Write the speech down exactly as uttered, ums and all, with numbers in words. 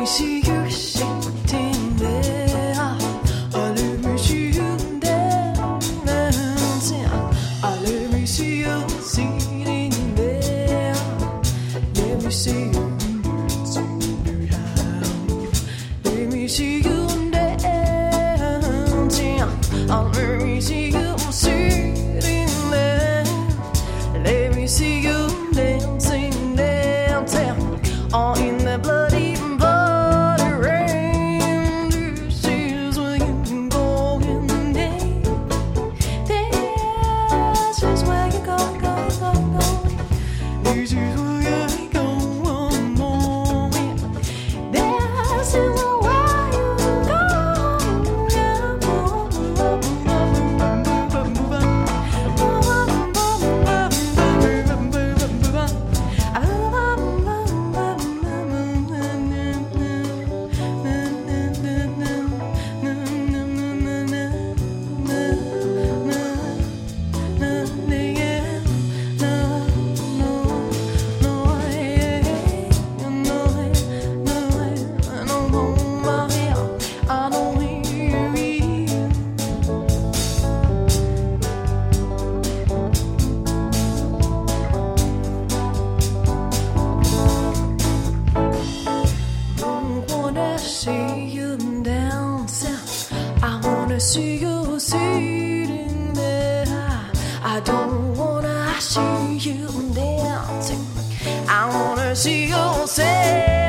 me see you sitting there. Oh, let me see you dancing. Oh, let me see you sitting there. Let me see you dancing. Let me see you dancing. Oh, let me see you sitting there. Let me see you dancing, dancing. Oh, in the bloody, bloody rain. This is where you can go in the day. This is where you go, go, go, go. This is where you go, one more. This is where you go. See you dancing. I wanna see you sitting there. I don't wanna see you dancing. I wanna see you say.